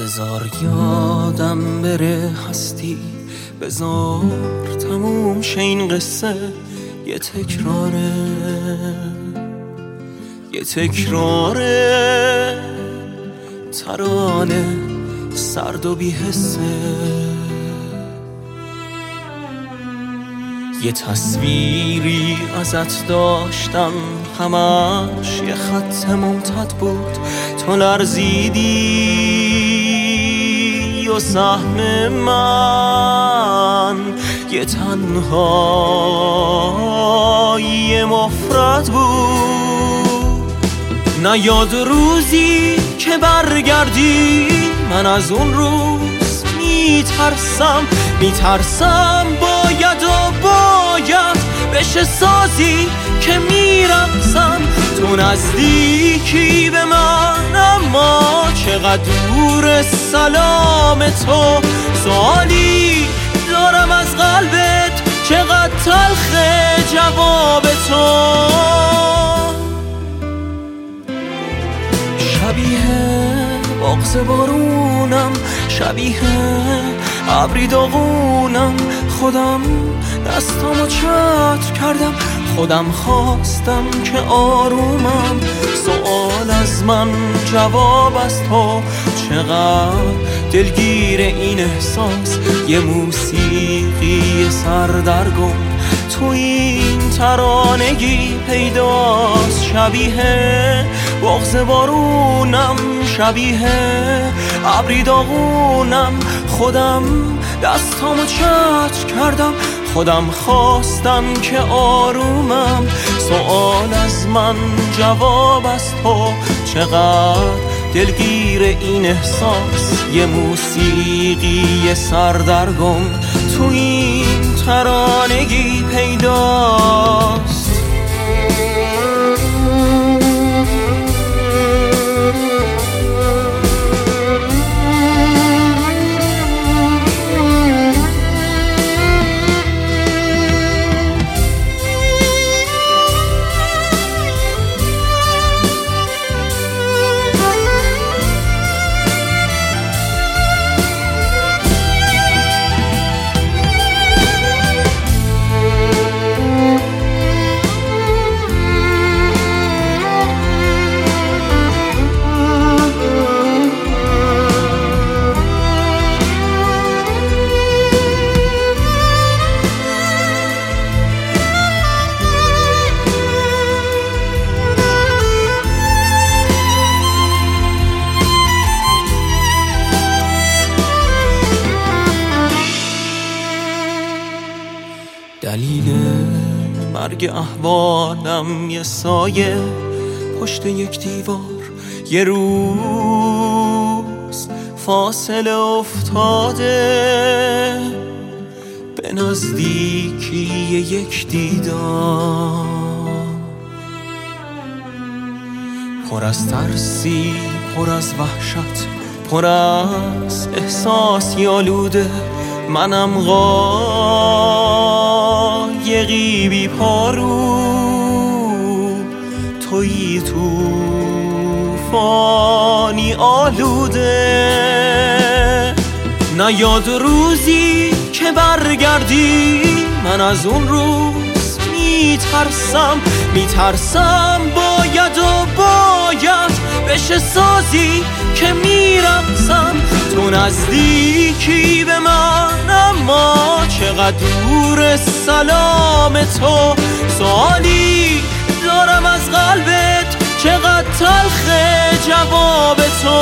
بذار یادم بره هستی، بذار تموم شه این قصه. یه تکراره ترانه سرد و بی حسه. یه تصویری ازت داشتم همش یه خط ممتد بود، تو لرزیدی و سهم من یه تنهایی مفرد بود. نیاد روزی که برگردی، من از اون روز میترسم باید بشه سازی که میرقصم. تو نزدیکی به من اما چقدر دور سلام تو. سوالی دارم از قلبت چقدر تلخه جواب تو. شبیه بغض بارونم، شبیه ابری داغونم. خودم دستامو چتر کردم، خودم خواستم که آرومم. سوال از من جواب از تو، چقدر دلگیر این احساس. یه موسیقی سردرگم تو این ترانگی پیداست. شبیه بغض بارونم، شبیه ابری داغونم. خودم دستامو چتر کردم، خودم خواستم که آرومم. سوال از من جواب از تو، چقدر دلگیر این احساس. یه موسیقی سردرگم تو این ترانگی پیداست. دلیل مرگ احوالم یه سایه پشت یک دیوار. یه روز فاصله افتاده به نزدیکی یک دیدار. پر از ترسی، پر از وحشت، پر از احساسی آلوده. منم قایقی بی پارو، تویی توفانی آلوده. نیاد روزی که برگردی، من از اون روز میترسم باید بشه سازی که میرقصم. تو نزدیکی به من اما چقدر دور سلام تو. سوالی دارم از قلبت چقدر تلخه جواب تو.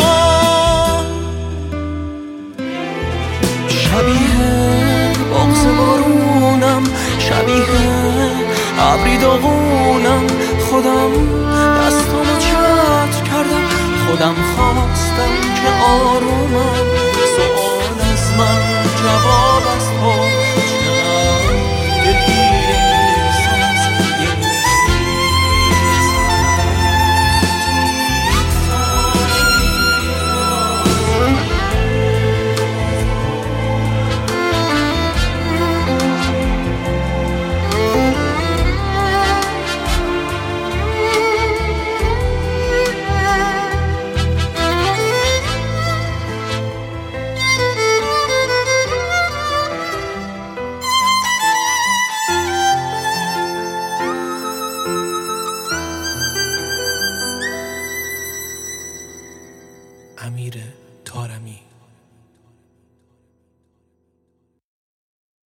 شبیه بغض بارونم، شبیه ابری داغونم. خودم دستامو چتر کردم، خودم خواستم که آرومم.